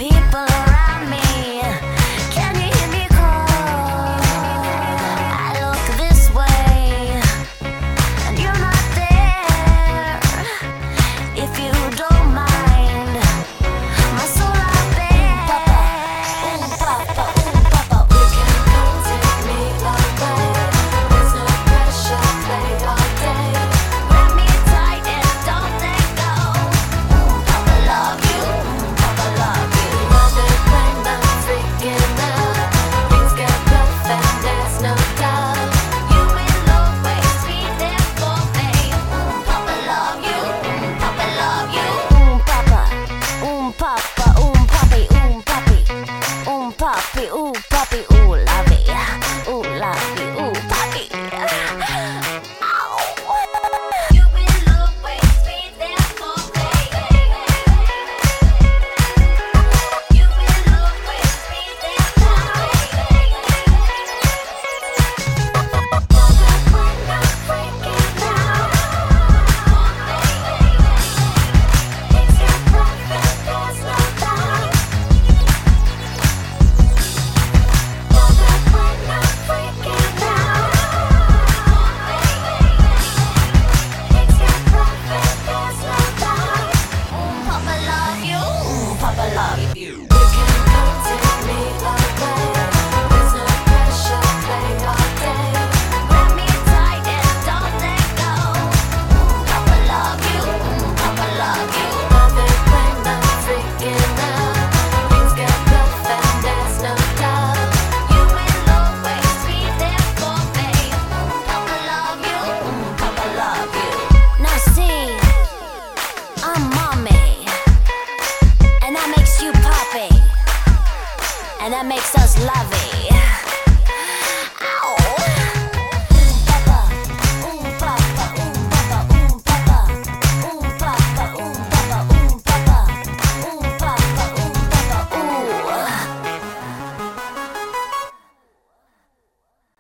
people around me. Can you hear me call? I look this way and you're not there. If you don't mind, my soul out there. Papa, Papa. You can come take me away. There's no pressure, play all day. Grab me tight and don't let go. Papa love you, Papa love you. Love it when I'm freaking out. Things get rough and there's no doubt. You will always be there for me. Papa love you, Papa love you. Papa, Papa, papi, papi, papi, papi, lovey, lovey, papi. Ow. You will always be there for me. You will always be there for me. When I'm freaking out, things get rough and there's no doubt. When I'm freaking out, things get rough and there's no doubt. Papa love you, Papa love you. You can come take me away. There's no pressure, play all day. Grab me tight and don't let go. Papa love you, Papa love you. Love it when I'm freaking out. Things get rough and there's no doubt. You will always be there for me. Papa love you, Papa love you. Now see, I'm mommy, and that makes you poppy, and that makes us lovey.